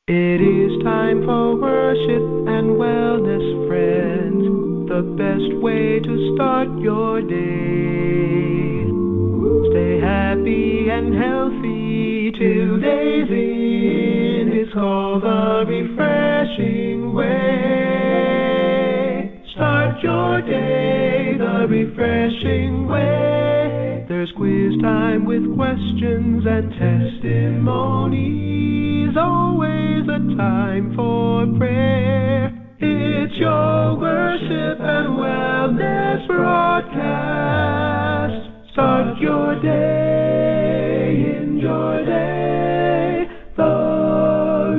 It is time for worship and wellness, friends. The best way to start your day. Stay happy and healthy. Today's in is called the refreshing way. Start your day the refreshing way. There's quiz time with questions and testimonies. Always a time for prayer. It's your worship and wellness broadcast. Start your day, in your day, the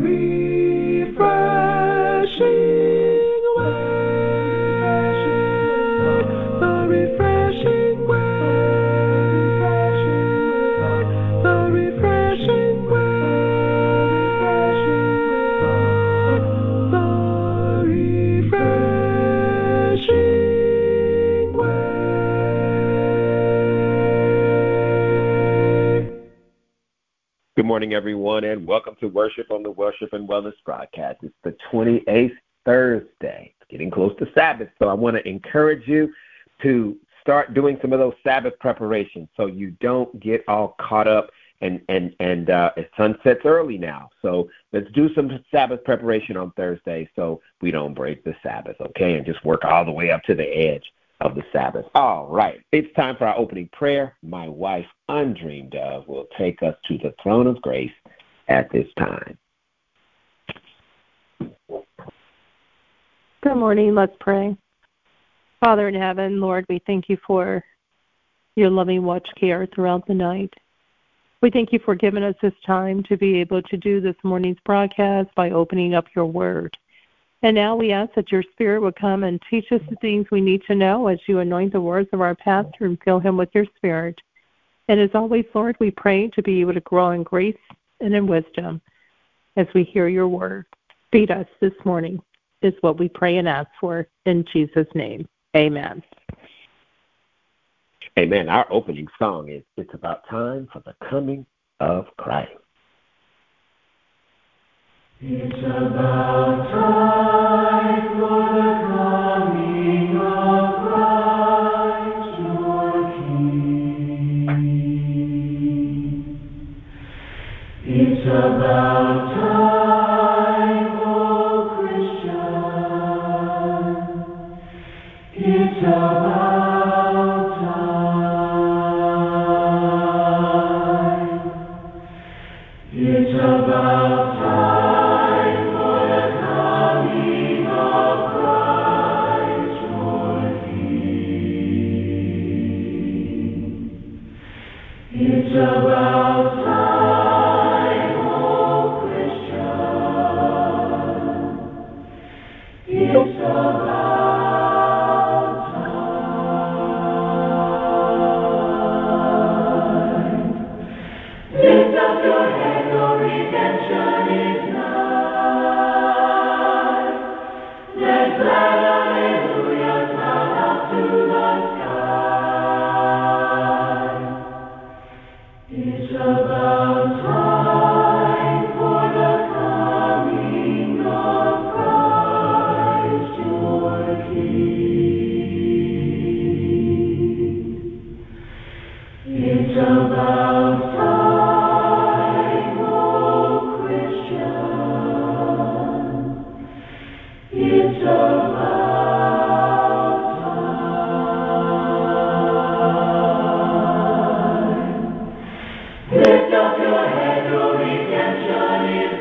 refreshing way, the refreshing way, the refreshing way, the refreshing way. Good morning, everyone, and welcome to Worship on the Worship and Wellness broadcast. It's the 28th Thursday. It's getting close to Sabbath, so I want to encourage you to start doing some of those Sabbath preparations so you don't get all caught up and sunset's early now. So let's do some Sabbath preparation on Thursday so we don't break the Sabbath, okay, and just work all the way up to the edge of the Sabbath. All right, it's time for our opening prayer. My wife, Undreamed Of, will take us to the throne of grace at this time. Good morning. Let's pray. Father in heaven, Lord, we thank you for your loving watch care throughout the night. We thank you for giving us this time to be able to do this morning's broadcast by opening up your word. And now we ask that your Spirit will come and teach us the things we need to know as you anoint the words of our pastor and fill him with your Spirit. And as always, Lord, we pray to be able to grow in grace and in wisdom as we hear your word. Feed us this morning is what we pray and ask for in Jesus' name. Amen. Amen. Our opening song is It's About Time for the Coming of Christ. It's about time for the coming of Christ your King. It's about time, oh Christian. It's about time. It's about time for the coming of Christ your King. It's about time, oh Christian. It's about time. Lift up your head, your redemption is nigh. Let glad hallelujahs sound up to the sky. It's about time for the coming of Christ your King. It's about time, oh Christian. It's about time. Lift up your head, your redemption is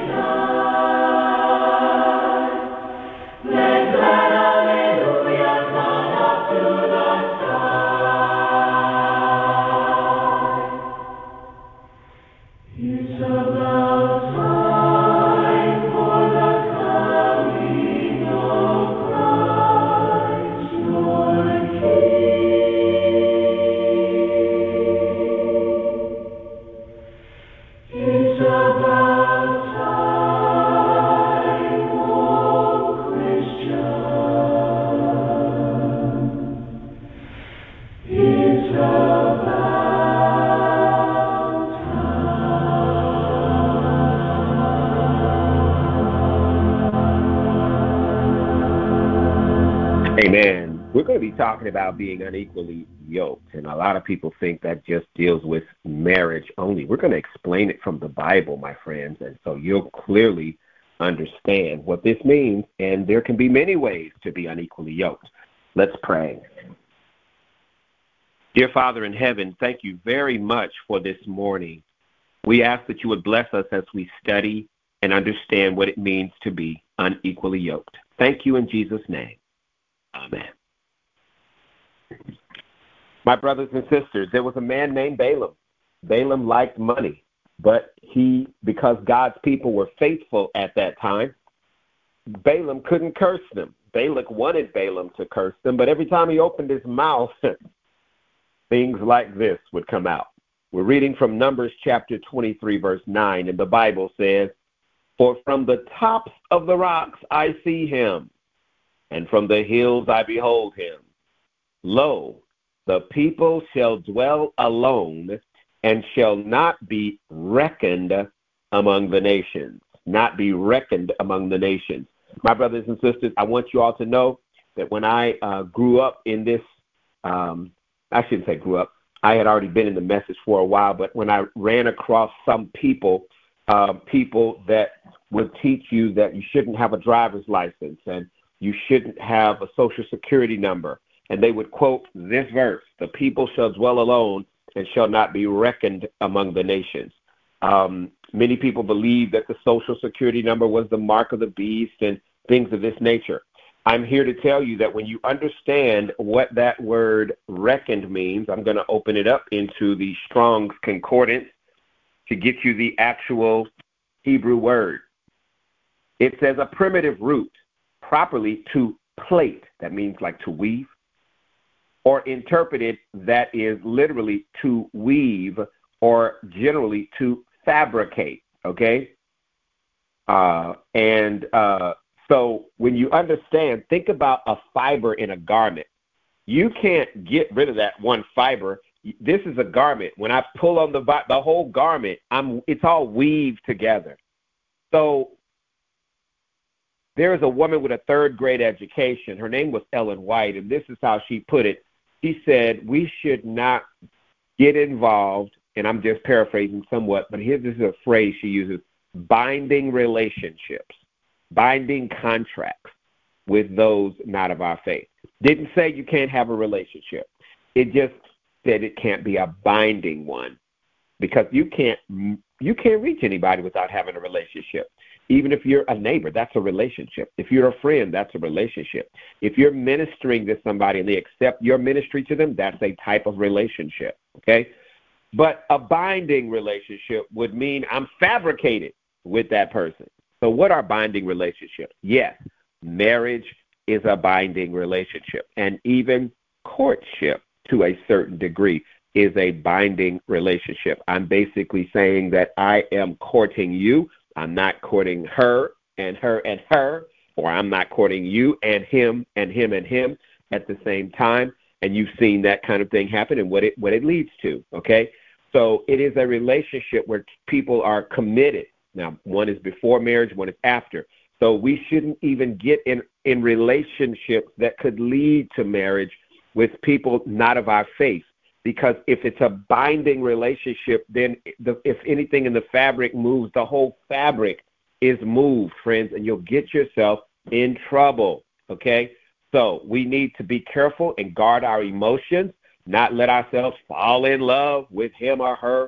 nigh. Let glad hallelujahs sound up to the sky. We're going to be talking about being unequally yoked, and a lot of people think that just deals with marriage only. We're going to explain it from the Bible, my friends, and so you'll clearly understand what this means, and there can be many ways to be unequally yoked. Let's pray. Dear Father in heaven, thank you very much for this morning. We ask that you would bless us as we study and understand what it means to be unequally yoked. Thank you in Jesus' name. Amen. My brothers and sisters, there was a man named Balaam. Balaam liked money, but because God's people were faithful at that time, Balaam couldn't curse them. Balak wanted Balaam to curse them, but every time he opened his mouth, things like this would come out. We're reading from Numbers chapter 23, verse 9, and the Bible says, "For from the tops of the rocks I see him, and from the hills I behold him. Lo, the people shall dwell alone, and shall not be reckoned among the nations." Not be reckoned among the nations. My brothers and sisters, I want you all to know that when I grew up in this, I shouldn't say grew up, I had already been in the message for a while, but when I ran across some people that would teach you that you shouldn't have a driver's license and you shouldn't have a social security number, and they would quote this verse, "The people shall dwell alone and shall not be reckoned among the nations." Many people believe that the social security number was the mark of the beast and things of this nature. I'm here to tell you that when you understand what that word reckoned means, I'm going to open it up into the Strong's Concordance to get you the actual Hebrew word. It says a primitive root, properly to plait, that means like to weave, or interpreted, that is literally to weave, or generally to fabricate, okay? So when you understand, think about a fiber in a garment. You can't get rid of that one fiber. This is a garment. When I pull on the whole garment, it's all weaved together. So there is a woman with a third-grade education. Her name was Ellen White, and this is how she put it. She said, we should not get involved, and I'm just paraphrasing somewhat, but this is a phrase she uses, binding relationships, binding contracts with those not of our faith. Didn't say you can't have a relationship. It just said it can't be a binding one, because you can't reach anybody without having a relationship. Even if you're a neighbor, that's a relationship. If you're a friend, that's a relationship. If you're ministering to somebody and they accept your ministry to them, that's a type of relationship, okay? But a binding relationship would mean I'm fabricated with that person. So what are binding relationships? Yes, marriage is a binding relationship. And even courtship, to a certain degree, is a binding relationship. I'm basically saying that I am courting you. I'm not courting her and her and her, or I'm not courting you and him and him and him at the same time. And you've seen that kind of thing happen and what it leads to, okay? So it is a relationship where people are committed. Now, one is before marriage, one is after. So we shouldn't even get in relationships that could lead to marriage with people not of our faith. Because if it's a binding relationship, then if anything in the fabric moves, the whole fabric is moved, friends, and you'll get yourself in trouble, okay? So we need to be careful and guard our emotions, not let ourselves fall in love with him or her.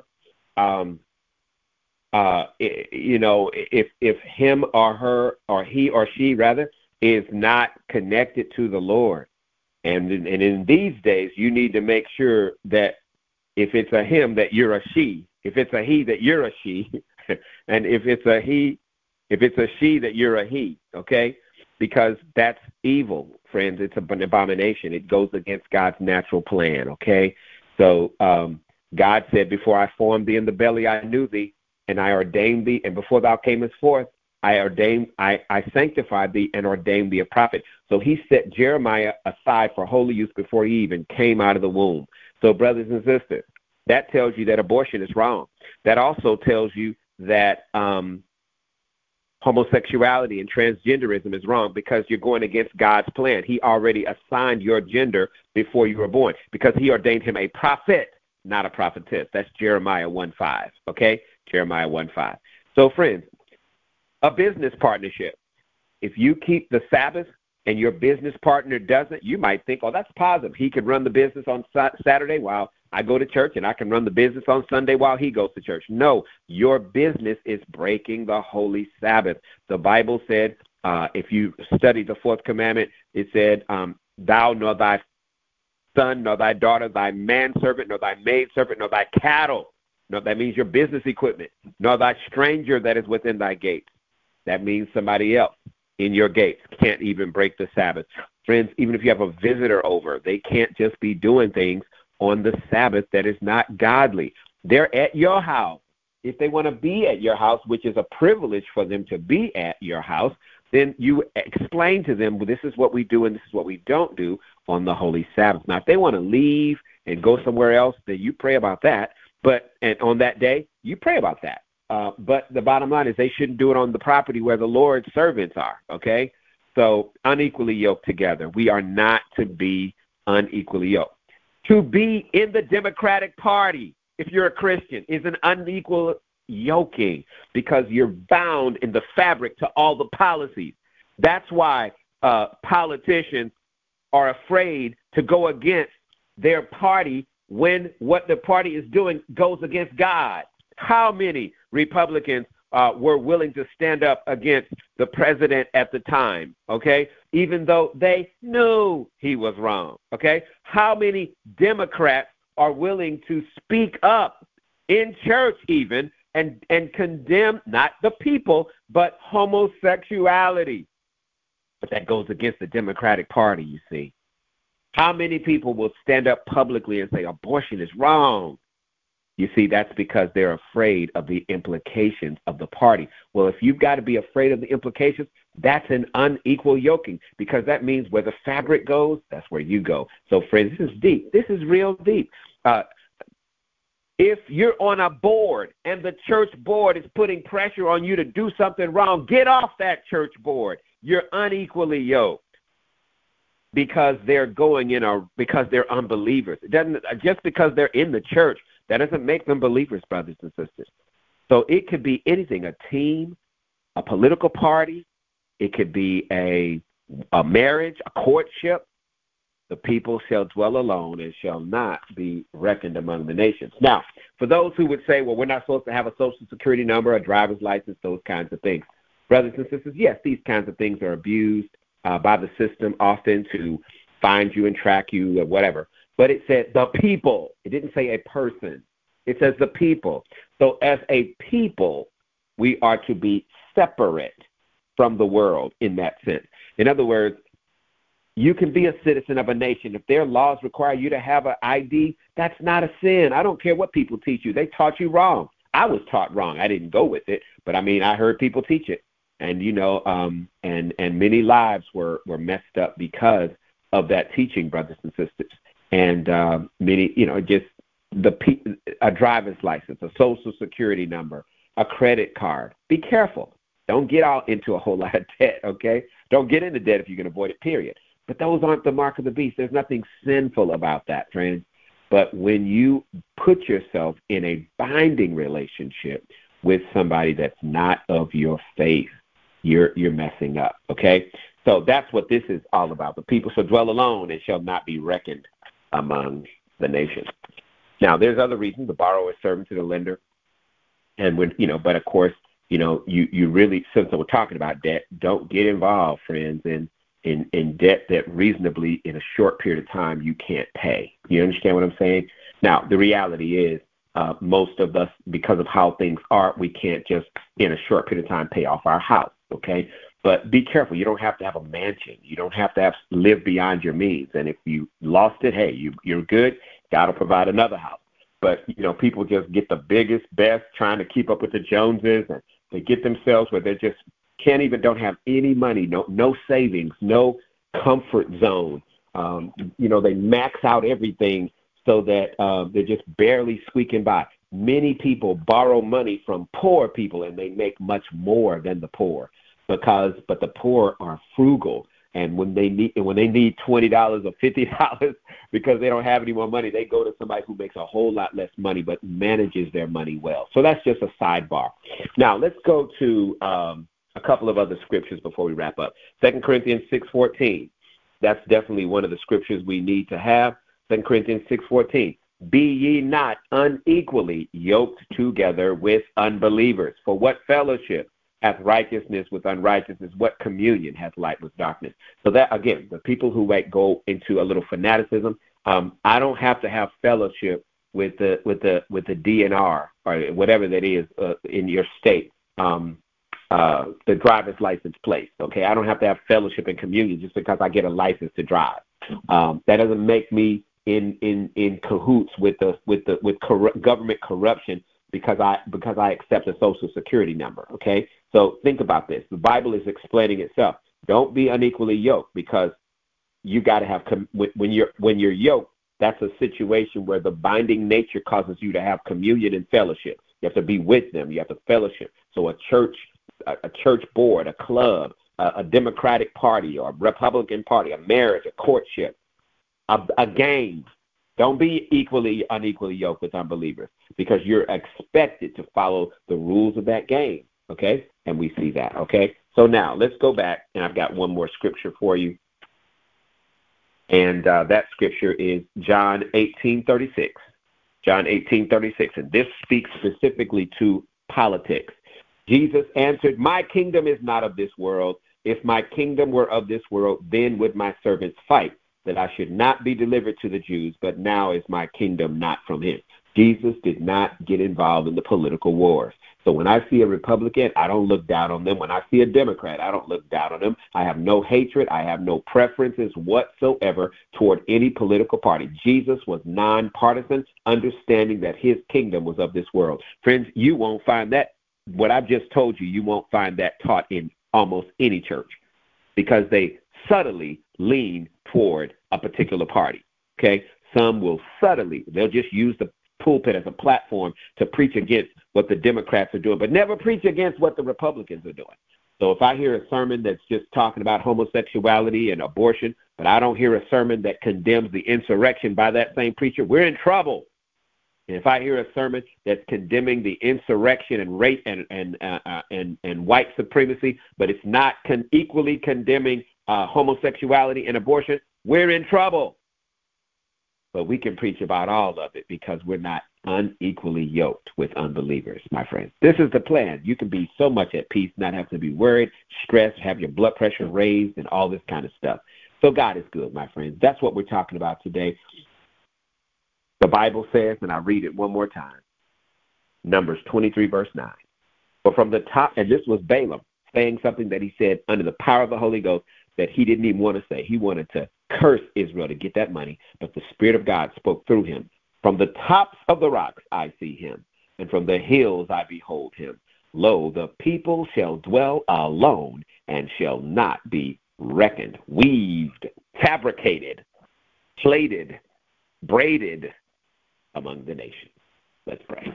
If him or her, or he or she, rather, is not connected to the Lord. And in these days, you need to make sure that if it's a him, that you're a she. If it's a he, that you're a she. And if it's a she, that you're a he, okay? Because that's evil, friends. It's an abomination. It goes against God's natural plan, okay? So God said, before I formed thee in the belly, I knew thee, and I ordained thee, and before thou camest forth, I sanctified thee and ordained thee a prophet. So he set Jeremiah aside for holy use before he even came out of the womb. So brothers and sisters, that tells you that abortion is wrong. That also tells you that homosexuality and transgenderism is wrong because you're going against God's plan. He already assigned your gender before you were born because he ordained him a prophet, not a prophetess. That's Jeremiah 1:5, okay? Jeremiah 1:5. So, friends, a business partnership. If you keep the Sabbath and your business partner doesn't, you might think, oh, that's positive. He could run the business on Saturday while I go to church, and I can run the business on Sunday while he goes to church. No, your business is breaking the holy Sabbath. The Bible said, if you study the fourth commandment, it said, thou nor thy son, nor thy daughter, thy manservant, nor thy maidservant, nor thy cattle, no, that means your business equipment, nor thy stranger that is within thy gates. That means somebody else in your gates can't even break the Sabbath. Friends, even if you have a visitor over, they can't just be doing things on the Sabbath that is not godly. They're at your house. If they want to be at your house, which is a privilege for them to be at your house, then you explain to them, well, this is what we do and this is what we don't do on the Holy Sabbath. Now, if they want to leave and go somewhere else, then you pray about that. And on that day, you pray about that. But the bottom line is they shouldn't do it on the property where the Lord's servants are, okay? So unequally yoked together. We are not to be unequally yoked. To be in the Democratic Party, if you're a Christian, is an unequal yoking because you're bound in the fabric to all the policies. That's why politicians are afraid to go against their party when what the party is doing goes against God. How many Republicans were willing to stand up against the president at the time, okay, even though they knew he was wrong, okay? How many Democrats are willing to speak up in church even and condemn not the people, but homosexuality? But that goes against the Democratic Party, you see. How many people will stand up publicly and say abortion is wrong? You see, that's because they're afraid of the implications of the party. Well, if you've got to be afraid of the implications, that's an unequal yoking because that means where the fabric goes, that's where you go. So, friends, this is deep. This is real deep. If you're on a board and the church board is putting pressure on you to do something wrong, get off that church board. You're unequally yoked because they're because they're unbelievers. It doesn't just because they're in the church. That doesn't make them believers, brothers and sisters. So it could be anything, a team, a political party. It could be a marriage, a courtship. The people shall dwell alone and shall not be reckoned among the nations. Now, for those who would say, well, we're not supposed to have a social security number, a driver's license, those kinds of things. Brothers and sisters, yes, these kinds of things are abused by the system often to find you and track you or whatever. But it said the people. It didn't say a person. It says the people. So as a people, we are to be separate from the world in that sense. In other words, you can be a citizen of a nation. If their laws require you to have an ID, that's not a sin. I don't care what people teach you. They taught you wrong. I was taught wrong. I didn't go with it, but I mean, I heard people teach it. And, and many lives were messed up because of that teaching, brothers and sisters. And many, just a driver's license, a social security number, a credit card. Be careful. Don't get out into a whole lot of debt, okay? Don't get into debt if you can avoid it, period. But those aren't the mark of the beast. There's nothing sinful about that, friends. But when you put yourself in a binding relationship with somebody that's not of your faith, you're messing up, okay? So that's what this is all about. The people shall dwell alone and shall not be reckoned among the nations. Now, there's other reasons. The borrower is servant to the lender. And when, but of course, you really, since we're talking about debt, don't get involved, friends, in debt that reasonably in a short period of time you can't pay. You understand what I'm saying? Now, the reality is most of us, because of how things are, we can't just in a short period of time pay off our house, okay? But be careful. You don't have to have a mansion. You don't have to live beyond your means. And if you lost it, hey, you're good. God will provide another house. But, people just get the biggest, best, trying to keep up with the Joneses, and they get themselves where they just don't have any money, no savings, no comfort zone. They max out everything so that they're just barely squeaking by. many people borrow money from poor people and they make much more than the poor but the poor are frugal. And when they need $20 or $50 because they don't have any more money, they go to somebody who makes a whole lot less money but manages their money well. So that's just a sidebar. Now let's go to a couple of other scriptures before we wrap up. 2 Corinthians 6:14. That's definitely one of the scriptures we need to have. 2 Corinthians 6:14. Be ye not unequally yoked together with unbelievers. For what fellowship hath righteousness with unrighteousness? What communion hath light with darkness? So that, again, the people who might go into a little fanaticism, I don't have to have fellowship with the DNR or whatever that is in your state, the driver's license place. Okay, I don't have to have fellowship and communion just because I get a license to drive. That doesn't make me in cahoots with government corruption because I accept a Social Security number. Okay, so think about this. The Bible is explaining itself. Don't be unequally yoked, because you got to have when you're yoked. That's a situation where the binding nature causes you to have communion and fellowship. You have to be with them. You have to fellowship. So a church board, a club, a Democratic Party or a Republican Party, a marriage, a courtship, a game. Don't be unequally yoked with unbelievers, because you're expected to follow the rules of that game, okay? And we see that, okay? So now let's go back, and I've got one more scripture for you. And that scripture is John 18:36. John 18:36, and this speaks specifically to politics. Jesus answered, "My kingdom is not of this world. If my kingdom were of this world, then would my servants fight, that I should not be delivered to the Jews, but now is my kingdom not from him." Jesus did not get involved in the political wars. So when I see a Republican, I don't look down on them. When I see a Democrat, I don't look down on them. I have no hatred. I have no preferences whatsoever toward any political party. Jesus was nonpartisan, understanding that his kingdom was of this world. Friends, you won't find that. What I've just told you, you won't find that taught in almost any church, because they subtly lean toward a particular party, okay? Some will subtly, they'll just use the pulpit as a platform to preach against what the Democrats are doing, but never preach against what the Republicans are doing. So if I hear a sermon that's just talking about homosexuality and abortion, but I don't hear a sermon that condemns the insurrection by that same preacher, we're in trouble. And if I hear a sermon that's condemning the insurrection and rape and white supremacy, but it's not equally condemning homosexuality and abortion, we're in trouble. But we can preach about all of it because we're not unequally yoked with unbelievers, my friends. This is the plan. You can be so much at peace, not have to be worried, stressed, have your blood pressure raised, and all this kind of stuff. So God is good, my friends. That's what we're talking about today. The Bible says, and I'll read it one more time, Numbers 23, verse 9. But from the top, and this was Balaam saying something that he said under the power of the Holy Ghost that he didn't even want to say. He wanted to curse Israel to get that money, but the Spirit of God spoke through him. From the tops of the rocks I see him, and from the hills I behold him. Lo, the people shall dwell alone and shall not be reckoned, weaved, fabricated, plaited, braided among the nations. Let's pray.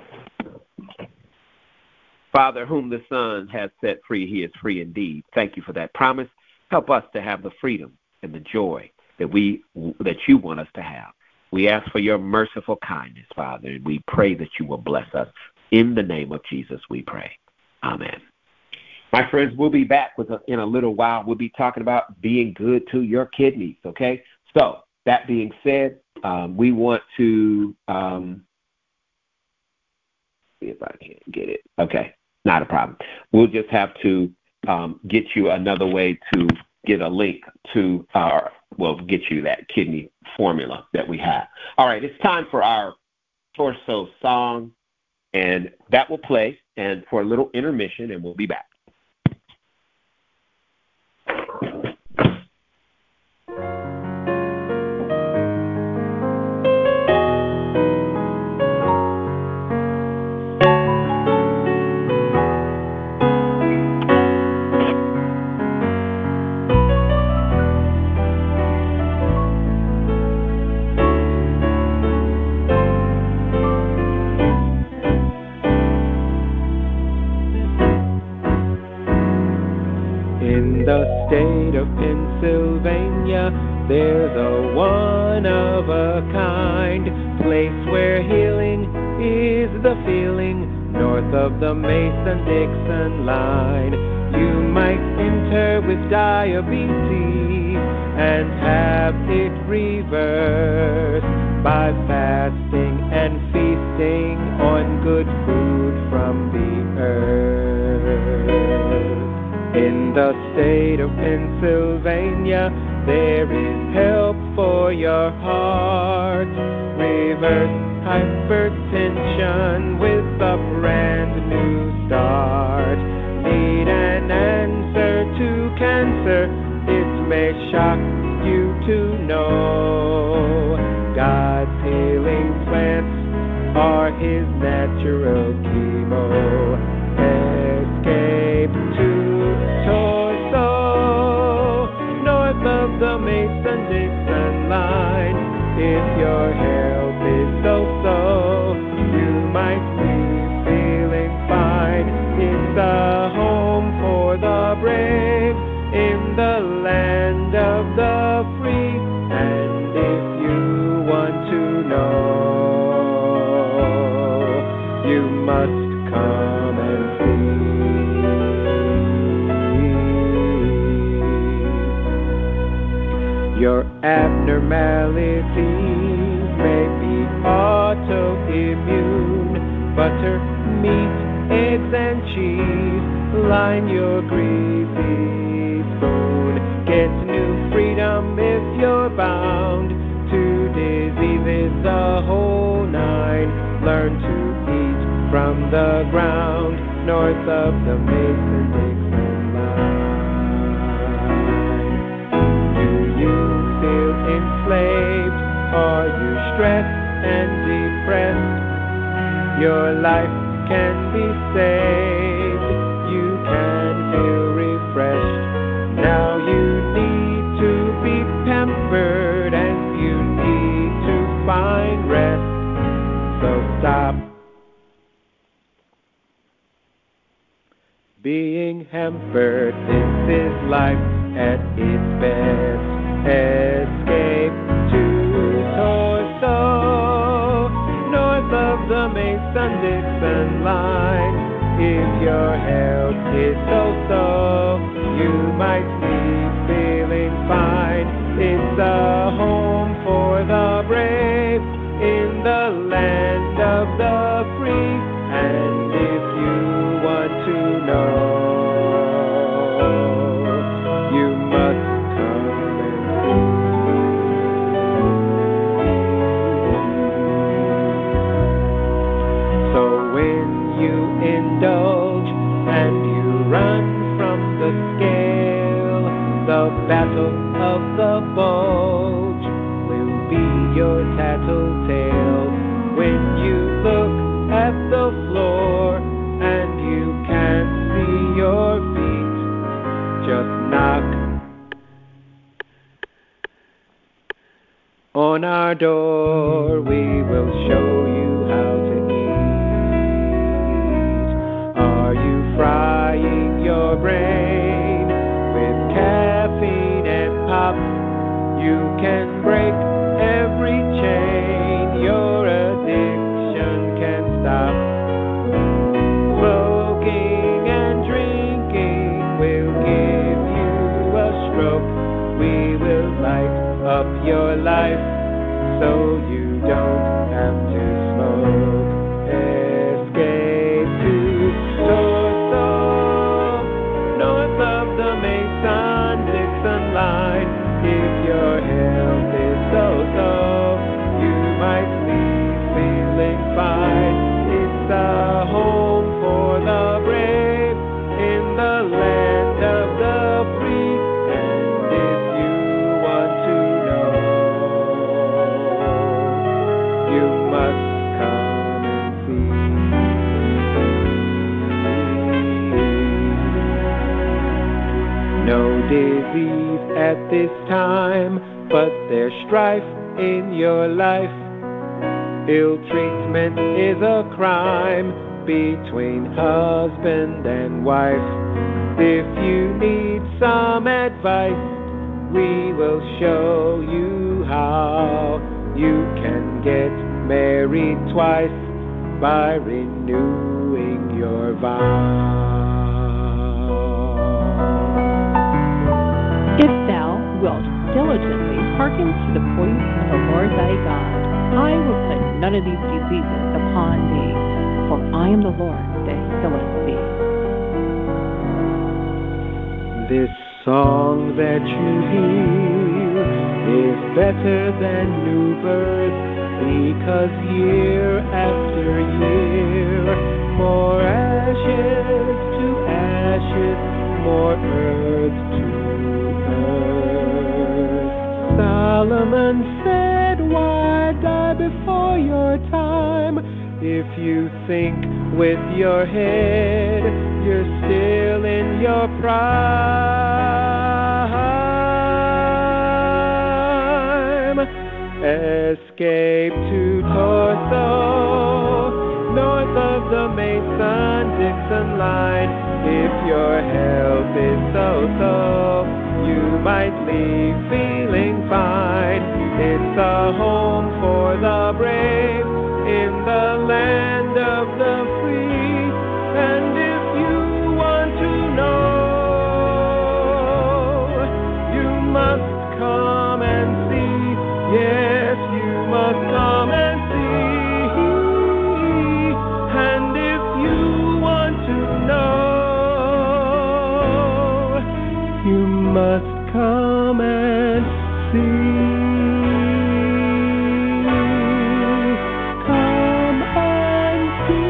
Father, whom the Son has set free, he is free indeed. Thank you for that promise. Help us to have the freedom and the joy that you want us to have. We ask for your merciful kindness, Father, and we pray that you will bless us. In the name of Jesus, we pray. Amen. My friends, we'll be back in a little while. We'll be talking about being good to your kidneys, okay? So, that being said, we want to see if I can get it. Okay, not a problem. We'll just have to get you another way to get a link to get you that kidney formula that we have. All right, it's time for our torso song, and that will play and for a little intermission, and we'll be back. the feeling north of the Mason-Dixon line. You might enter with diabetes and have it reversed by fasting and feasting on good food from the earth. In the state of Pennsylvania, there is help for your heart. Reverse hypertension with a brand new start. Need an answer to cancer? It may shock you to know God's healing plants are His natural chemo. Escape to Torso, north of the Mason-Dixon line. If your health is so-so, you might be feeling fine. It's a home for the brave in the land of the free. And if you want to know, you must come and see. Your abnormalities may be autoimmune. Butter, meat, eggs, and cheese line your greasy spoon. Get new freedom if you're bound to diseases, the whole nine. Learn to eat from the ground north of the Mason-Dixon line. Do you feel enslaved? Are you stressed and depressed? Your life can be saved. You can feel refreshed. Now you need to be pampered and you need to find rest. So stop being hampered. This is life at its best. Escape to Torso, north of the Mason-Dixon line. If your health is so-so, you might be feeling fine. It's a home for the brave in the land of the free. And if you want to know, you must come and see. So when you indulge and you run from the scale, the battle of the bulge will be your tattletale. When you look at the floor and you can't see your feet, just knock on our door. We will show you how to eat. Are you frying your brain with caffeine and pop? You can break every chain. Your addiction can stop. Smoking and drinking will give you a stroke. We will light up your life so you don't have to smoke. Escape to Torso, north of the Mason-Dixon line. If your health is so-so, you might be feeling fine. It's a home for the brave in the land of the free. And if you want to know, you must come and see. No disease at this time, but there's strife in your life. Ill treatment is a crime between husband and wife. If you need some advice, we will show you how. You can get married twice by renewing your vow. If thou wilt diligently hearken to the voice of the Lord thy God, I will put none of these diseases upon thee, for I am the Lord that healeth thee. This song that you hear is better than new birth, because year after year, more ashes to ashes, more earth to earth. Solomon said, why die before your time? If you think with your head, you're still in your prime. Escape to Torso, north of the Mason-Dixon line. If your health is so-so, you might leave feeling fine. It's a home for the brave in the land of the free. And if you want to know, you must come and see. Yes, you must come and see. And if you want to know, you must come and see. Come and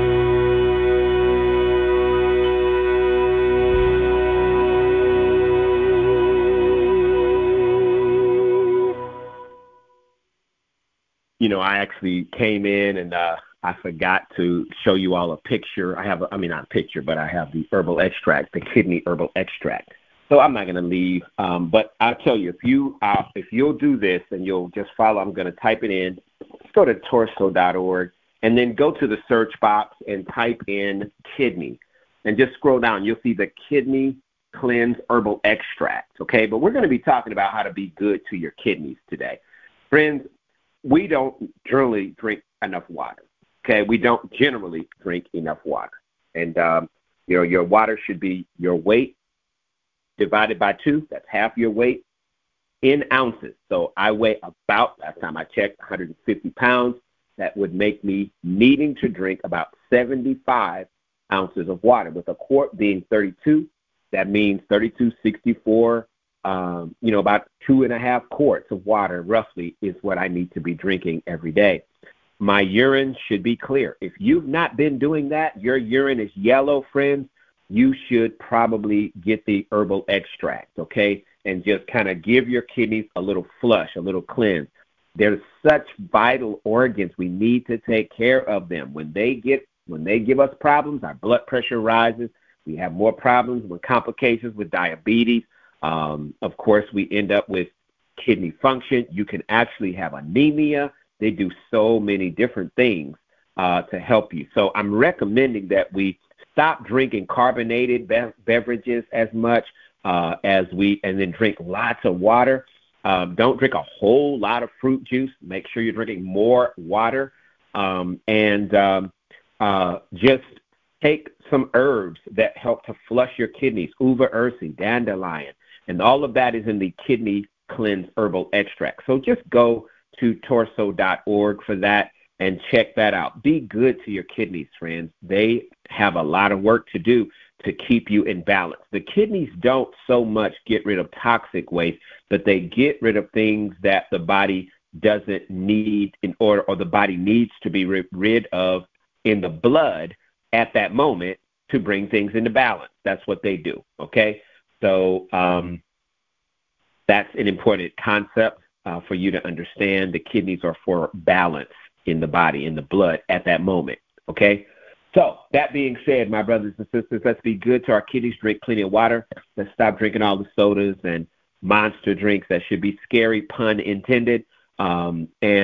You know, I actually came in and I forgot to show you all a picture. I have not a picture, but I have the herbal extract, the kidney herbal extract. So I'm not going to leave, but I'll tell you, if you'll do this and you'll just follow, I'm going to type it in. Let's go to torso.org and then go to the search box and type in kidney and just scroll down. You'll see the kidney cleanse herbal extract, okay? But we're going to be talking about how to be good to your kidneys today. Friends, we don't generally drink enough water, okay? We don't generally drink enough water. And, your water should be your weight divided by 2. That's half your weight in ounces. So I weigh about, last time I checked, 150 pounds. That would make me needing to drink about 75 ounces of water. With a quart being 32, that means 32, 64, about 2.5 quarts of water roughly is what I need to be drinking every day. My urine should be clear. If you've not been doing that, your urine is yellow, friends, you should probably get the herbal extract, okay, and just kind of give your kidneys a little flush, a little cleanse. They're such vital organs. We need to take care of them. When they give us problems, our blood pressure rises. We have more problems with complications with diabetes. Of course, we end up with kidney function. You can actually have anemia. They do so many different things to help you. So I'm recommending that we stop drinking carbonated beverages as much and then drink lots of water. Don't drink a whole lot of fruit juice. Make sure you're drinking more water. Just take some herbs that help to flush your kidneys, uva ursi, dandelion, and all of that is in the kidney cleanse herbal extract. So just go to torso.org for that and check that out. Be good to your kidneys, friends. They have a lot of work to do to keep you in balance. The kidneys don't so much get rid of toxic waste, but they get rid of things that the body doesn't need or the body needs to be rid of in the blood at that moment to bring things into balance. That's what they do, okay? So that's an important concept for you to understand. The kidneys are for balance in the body, in the blood at that moment, okay? So that being said, my brothers and sisters, let's be good to our kidneys, drink plenty of water. Let's stop drinking all the sodas and monster drinks that should be scary, pun intended, all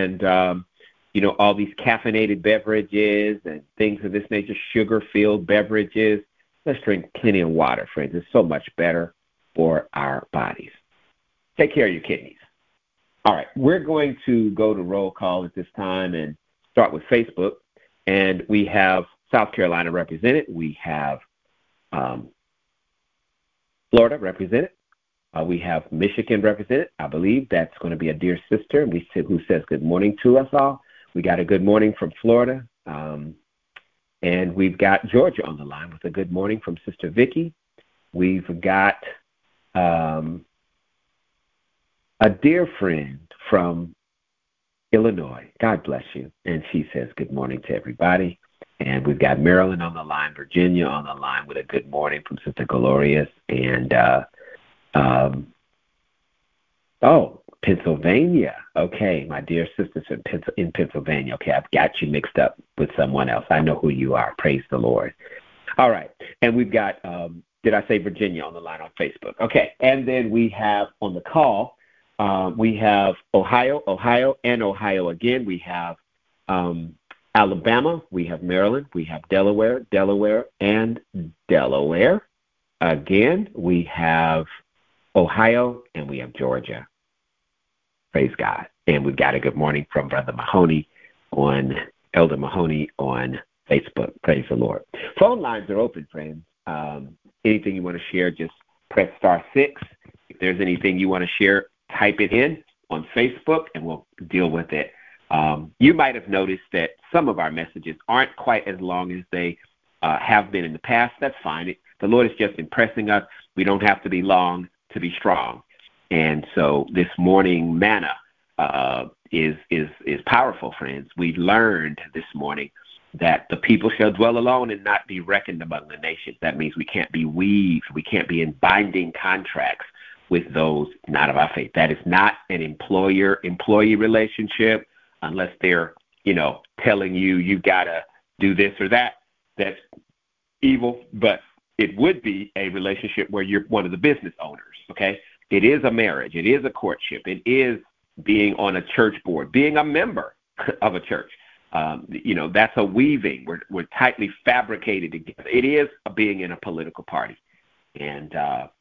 these caffeinated beverages and things of this nature, sugar-filled beverages. Let's drink plenty of water, friends. It's so much better for our bodies. Take care of your kidneys. All right, we're going to go to roll call at this time and start with Facebook. And we have South Carolina represented. We have Florida represented. We have Michigan represented. I believe that's going to be a dear sister who says good morning to us all. We got a good morning from Florida. And we've got Georgia on the line with a good morning from Sister Vicky. We've got a dear friend from Illinois. God bless you. And she says good morning to everybody. And we've got Maryland on the line, Virginia on the line with a good morning from Sister Glorious. And, Pennsylvania. Okay, my dear sisters in Pennsylvania. Okay, I've got you mixed up with someone else. I know who you are. Praise the Lord. All right. And we've got, did I say Virginia on the line on Facebook? Okay. And then we have on the call, we have Ohio again. We have Alabama. We have Maryland. We have Delaware again. We have Ohio, and we have Georgia. Praise God. And we've got a good morning from Elder Mahoney on Facebook. Praise the Lord. Phone lines are open, friends. Anything you want to share, just press *6. If there's anything you want to share, type it in on Facebook, and we'll deal with it. You might have noticed that some of our messages aren't quite as long as they have been in the past. That's fine. The Lord is just impressing us. We don't have to be long to be strong. And so this morning manna is powerful, friends. We learned this morning that the people shall dwell alone and not be reckoned among the nations. That means we can't be weaved. We can't be in binding contracts with those not of our faith. That is not an employer-employee relationship unless they're, telling you got to do this or that. That's evil, but it would be a relationship where you're one of the business owners, okay? It is a marriage. It is a courtship. It is being on a church board, being a member of a church. That's a weaving. We're tightly fabricated together. It is being in a political party. And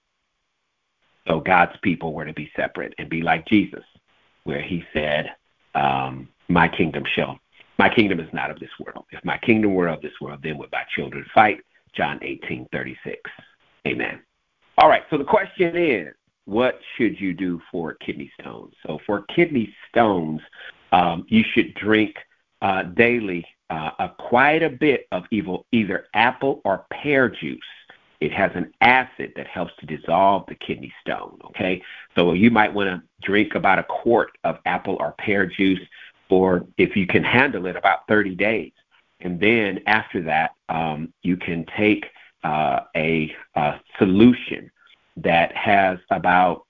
so God's people were to be separate and be like Jesus, where he said, my kingdom is not of this world. If my kingdom were of this world, then would my children fight. John 18:36. Amen. All right, so the question is, what should you do for kidney stones? So for kidney stones, you should drink daily quite a bit of either apple or pear juice. It has an acid that helps to dissolve the kidney stone, okay? So you might want to drink about a quart of apple or pear juice, or if you can handle it, about 30 days. And then after that, you can take a solution that has about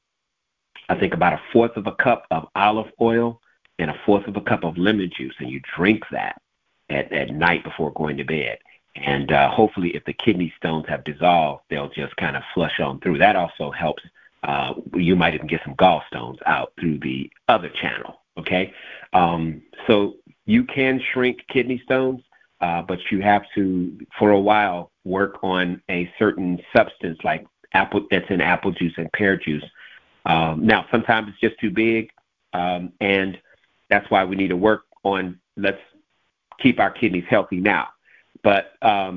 a fourth of a cup of olive oil and a fourth of a cup of lemon juice, and you drink that at night before going to bed. And hopefully if the kidney stones have dissolved, they'll just kind of flush on through. That also helps. You might even get some gallstones out through the other channel, okay? So you can shrink kidney stones, but you have to, for a while, work on a certain substance like that's in apple juice and pear juice. Now, sometimes it's just too big, and that's why we need to work on, let's keep our kidneys healthy now. But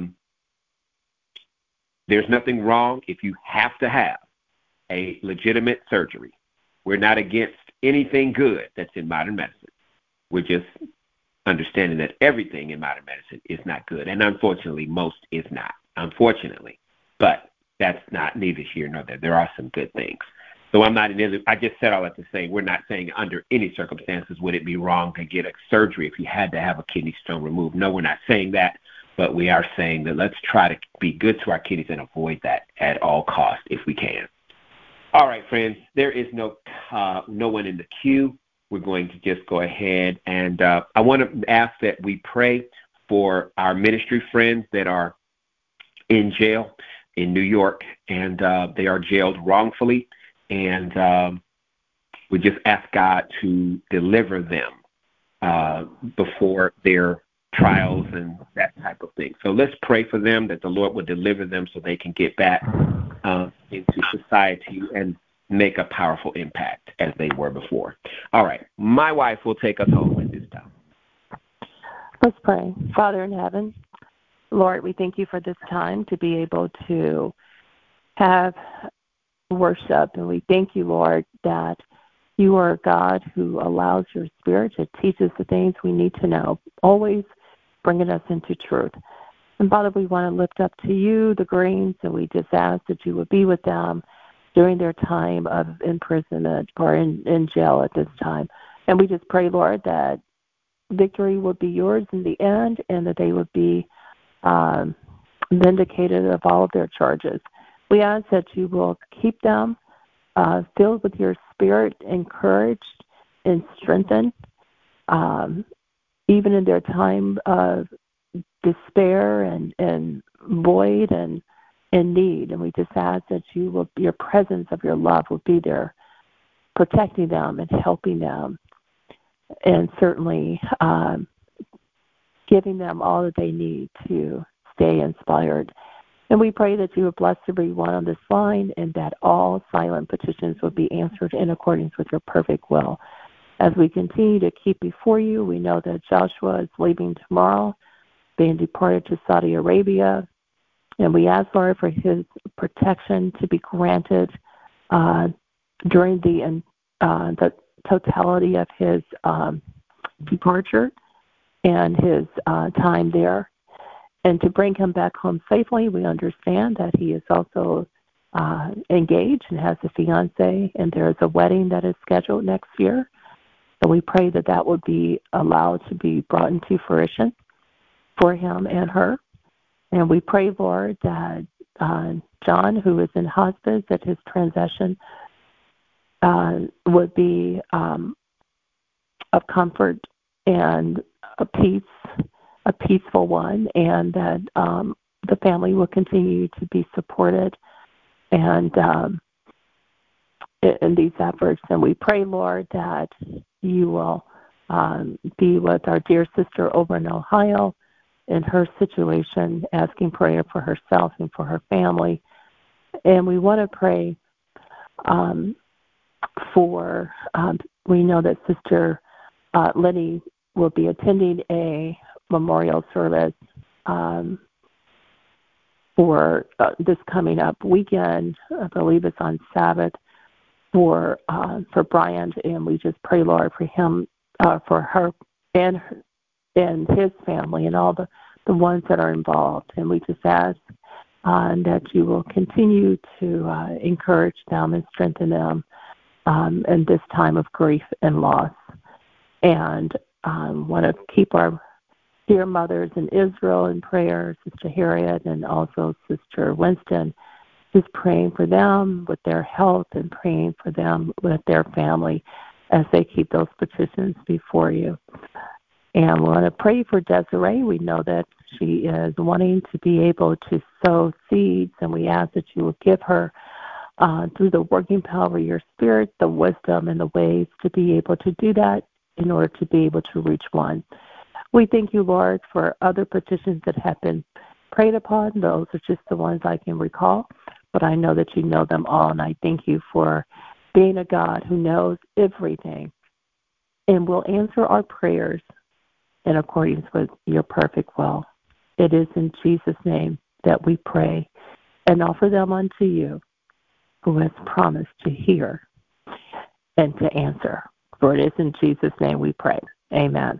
there's nothing wrong if you have to have a legitimate surgery. We're not against anything good that's in modern medicine. We're just understanding that everything in modern medicine is not good. And unfortunately, most is not, unfortunately. But that's not neither here nor there. There are some good things. So I just said all that to say we're not saying under any circumstances would it be wrong to get a surgery if you had to have a kidney stone removed. No, we're not saying that. But we are saying that let's try to be good to our kidneys and avoid that at all costs if we can. All right, friends, there is no one in the queue. We're going to just go ahead and I want to ask that we pray for our ministry friends that are in jail in New York, and they are jailed wrongfully. And we just ask God to deliver them before their trials and that type of thing. So let's pray for them that the Lord will deliver them so they can get back into society and make a powerful impact as they were before. All right. My wife will take us home at this time. Let's pray. Father in heaven, Lord, we thank you for this time to be able to have worship. And we thank you, Lord, that you are a God who allows your Spirit to teach us the things we need to know, always bringing us into truth. And Father, we want to lift up to you the Greens, and we just ask that you would be with them during their time of imprisonment or in jail at this time. And we just pray, Lord, that victory would be yours in the end and that they would be vindicated of all of their charges. We ask that you will keep them filled with your Spirit, encouraged and strengthened, even in their time of despair and void and need. And we just ask that your presence of your love will be there, protecting them and helping them, and certainly giving them all that they need to stay inspired. And we pray that you would bless everyone on this line and that all silent petitions will be answered in accordance with your perfect will. As we continue to keep before you, we know that Joshua is leaving tomorrow, being deported to Saudi Arabia. And we ask, Lord, for his protection to be granted during the totality of his departure and his time there. And to bring him back home safely, we understand that he is also engaged and has a fiance, and there is a wedding that is scheduled next year. So we pray that that would be allowed to be brought into fruition for him and her. And we pray, Lord, that John, who is in hospice, that his transition would be of comfort and a peaceful one, and that the family will continue to be supported and in these efforts. And we pray, Lord, that you will be with our dear sister over in Ohio in her situation, asking prayer for herself and for her family. And we want to pray we know that Sister Lenny will be attending a memorial service for this coming up weekend. I believe it's on Sabbath for Brian, and we just pray, Lord, for him, for her and his family and all the ones that are involved. And we just ask that you will continue to encourage them and strengthen them in this time of grief and loss. And want to keep our dear mothers in Israel in prayer, Sister Harriet and also Sister Winston, just praying for them with their health and praying for them with their family as they keep those petitions before you. And we want to pray for Desiree. We know that she is wanting to be able to sow seeds, and we ask that you will give her, through the working power of your Spirit, the wisdom and the ways to be able to do that in order to be able to reach one. We thank you, Lord, for other petitions that have been prayed upon. Those are just the ones I can recall, but I know that you know them all, and I thank you for being a God who knows everything and will answer our prayers in accordance with your perfect will. It is in Jesus' name that we pray and offer them unto you, who has promised to hear and to answer. For it is in Jesus' name we pray. Amen.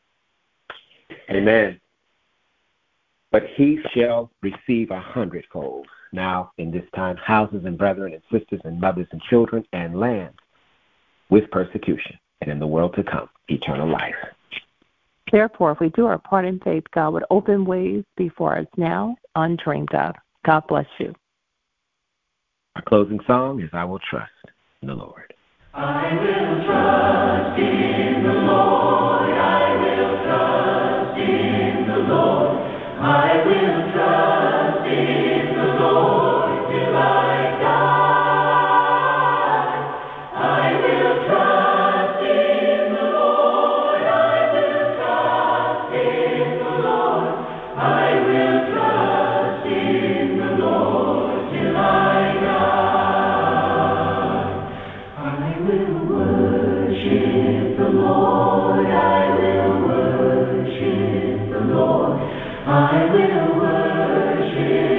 Amen. But he shall receive 100-fold. Now, in this time, houses and brethren and sisters and mothers and children and lands with persecution, and in the world to come, eternal life. Therefore, if we do our part in faith, God would open ways before us now, undreamed of. God bless you. Our closing song is I Will Trust in the Lord. I will trust in the Lord. I will trust in the Lord. I will trust in the Lord till I die. I will trust in the Lord. I will trust in the Lord. I will trust in the Lord till I die. I will worship the Lord. I will worship will worship